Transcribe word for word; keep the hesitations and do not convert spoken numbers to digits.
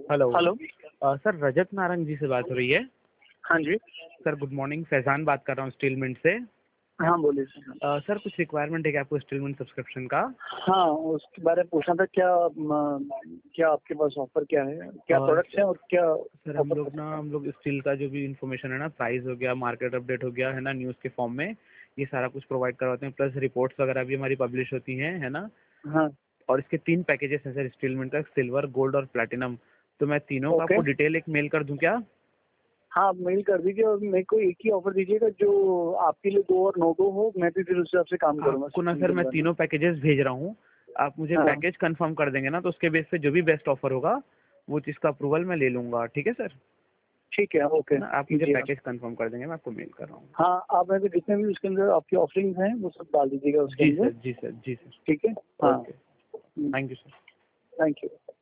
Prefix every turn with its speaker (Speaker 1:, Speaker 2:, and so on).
Speaker 1: Hello
Speaker 2: hello.
Speaker 1: अ, sir Rajat Narang ji से बात हो रही है।
Speaker 2: हाँ जी।
Speaker 1: सर गुड मॉर्निंग, फैजान बात कर रहा हूँ स्टील मिंट से।
Speaker 2: हाँ बोलिए सर।
Speaker 1: अ, सर कुछ रिक्वायरमेंट है क्या आपको स्टील मिंट सब्सक्रिप्शन का?
Speaker 2: हाँ, उसके बारे में पूछना था। क्या म, क्या आपके पास ऑफर क्या है, क्या
Speaker 1: अ,
Speaker 2: प्रोडक्ट्स हैं और क्या
Speaker 1: सर हम
Speaker 2: ऑफर
Speaker 1: लोग
Speaker 2: कर
Speaker 1: ना
Speaker 2: सकते हैं?
Speaker 1: हम लोग स्टील का जो भी इंफॉर्मेशन है ना, प्राइस हो गया, मार्केट अपडेट हो गया है ना, न्यूज़ के फॉर्म में ये सारा कुछ प्रोवाइड करवाते हैं, प्लस रिपोर्ट्स वगैरह भी हमारी पब्लिश होती हैं, है ना।
Speaker 2: हाँ।
Speaker 1: और इसके तीन पैकेजेस हैं सर स्टील मिंट का, सिल्वर, गोल्ड और प्लेटिनम। तो मैं तीनों का
Speaker 2: ओके।
Speaker 1: आपको डिटेल एक मेल कर दूं क्या?
Speaker 2: हाँ, मेल कर दीजिए और मेरे को एक ही ऑफर दीजिएगा जो आपके लिए गो और नो गो हो। मैं भी फिर उस हिसाब से काम करूंगा
Speaker 1: आपको ना
Speaker 2: सिस्टम
Speaker 1: सर
Speaker 2: के
Speaker 1: मैं
Speaker 2: बारे में।
Speaker 1: तीनों पैकेजेस भेज रहा हूँ, आप मुझे
Speaker 2: हाँ
Speaker 1: पैकेज कंफर्म कर देंगे ना, तो उसके बेस पे जो भी बेस्ट ऑफर होगा वो चीज़ का अप्रूवल मैं ले लूंगा। ठीक है सर,
Speaker 2: ठीक है। ओके
Speaker 1: है ना। आप मुझे
Speaker 2: कीजिए आप।
Speaker 1: पैकेज कंफर्म कर देंगे, मैं आपको मेल कर रहा हूँ।
Speaker 2: हाँ, आप मेरे को जितने भी उसके अंदर आपकी ऑफरिंग हैं वो सब डाल दीजिएगा उसके
Speaker 1: जी
Speaker 2: अंदर।
Speaker 1: सर, जी सर, जी सर।
Speaker 2: ठीक है। हाँ।
Speaker 1: Okay, thank you sir.
Speaker 2: Thank you.